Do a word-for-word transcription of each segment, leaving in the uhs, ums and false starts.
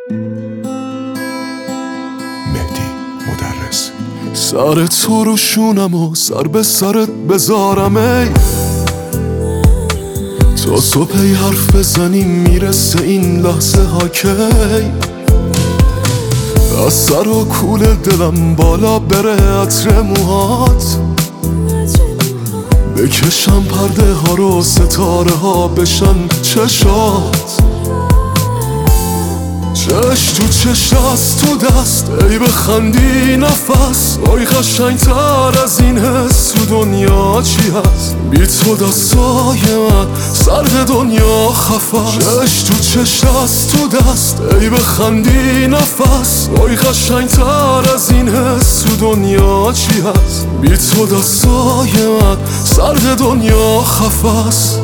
مهدی مدرس. سر تو رو شونم و سر به سرت بذارم ای تا صبحی حرف بزنیم میرسه این لحظه ها کی از سر و کول دلم بالا بره عطر موهات بکشم پرده ها رو ستاره ها بشن چشات چش تو چش دست تو دست ای بخندی نفس آی قشنگ تر از این حس تو دنیا چی هست بی تو دستای من سرد دنیا خفست چش تو چش دست تو دست ای بخندی نفس آی قشنگ تر از این حس تو دنیا چی هست بی تو دستای من سرد دنیا خفست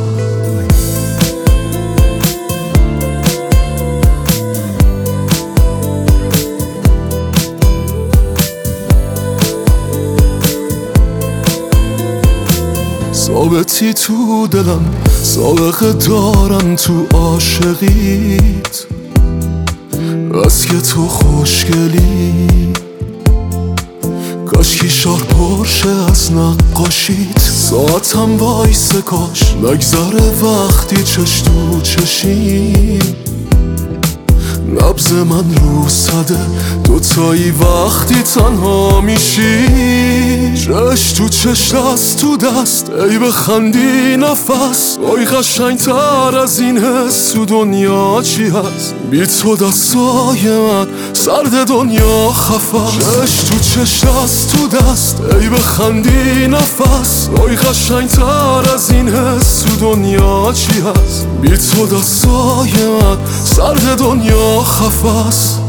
ثابتی تو دلم سابقه دارم تو عاشقیت بس که تو خوشگلی کاشکی شار پرشه از نقاشیت ساعتم وایسه کاش نگذره وقتی چش تو چشیم نبض من رو صده دوتایی وقتی تنها میشی چش تو چش دست تو دست ای بخندی نفس آی قشنگ تر از این حس تو دنیا چی هست بی تو دستای من سرد دنیا خفست چش تو چش دست تو دست ای بخندی نفس آی قشنگ تر از این حس تو دنیا چی هست بی تو دستای من سرد دنیا خفست